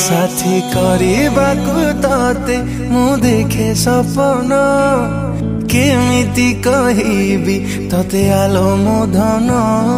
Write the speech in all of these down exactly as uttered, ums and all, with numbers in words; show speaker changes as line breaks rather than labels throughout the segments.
साथी करबाकू तते मु देखे सपन केमिति कहिबी तते आलो मो धन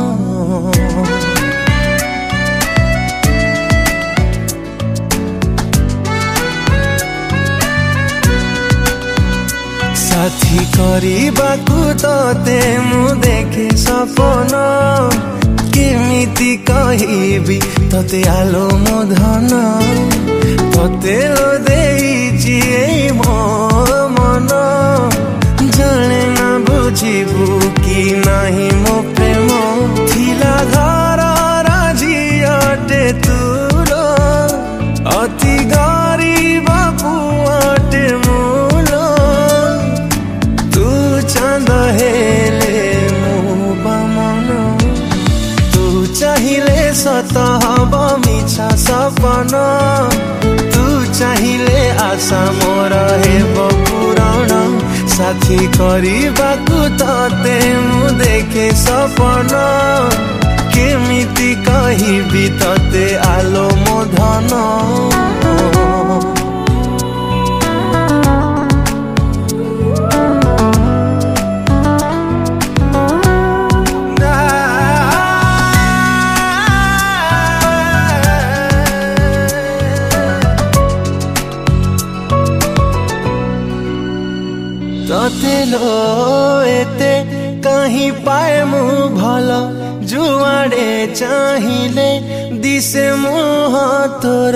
साथी करबाकू तते मु देखे सपन केमिति कहिबी तते आलो मो धन तते लो देइछि एई मो मन जाने ना बुझिबू कि नाही मो प्रेम थिला घर राजियाटे तुर अति गरीब पुआटे मूल तू चांद हेले मो बमन चाहिले सत हब मिछा सपन तू चाहिले आशा मोर हेब पूरण साथी करबाकू तते मु देखे सपन केमिति कहिबी तते आलो मो धन तते लो एते कहीं पाए मु भल जुआड़े चाहिले दिसे मुह तोर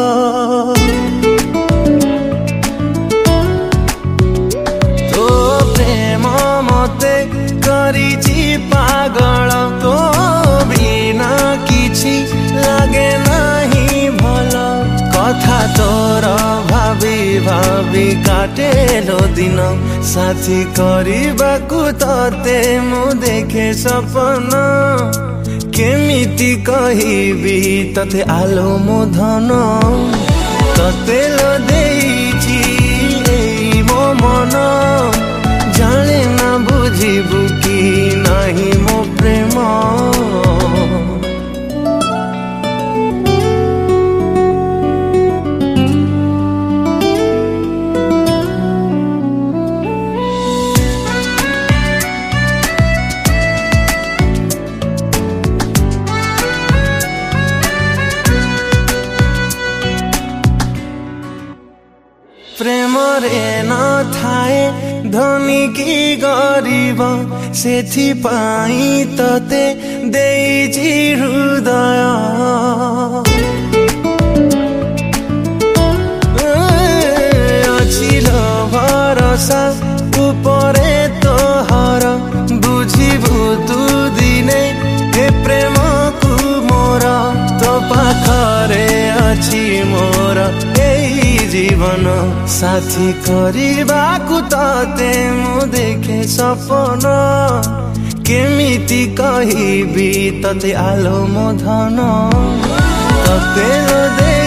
तो प्रेम मते करिछि पागल तो बिना किछि लागे नाही भल कथा तोर भाभी भाभी काटेलो दिन साथी करबाकू तते मु देखे सपन केमिति कहिबी तते आलो मो धन तते लो देइछि एई मो मन जाने ना बुझिबू कि नाही मो प्रेम प्रेम रे न थाए धनी की गरीब सेथि पाई तते देइछि हृदय अछि भरोसा उपरे तोहर बुझिबू तू दिने हे प्रेम को मोर तो पाखरे अछि मोर जीवन साथी करबाकू तते मु देखे सपन केमिति कहिबी तते आलो मो धन तते दे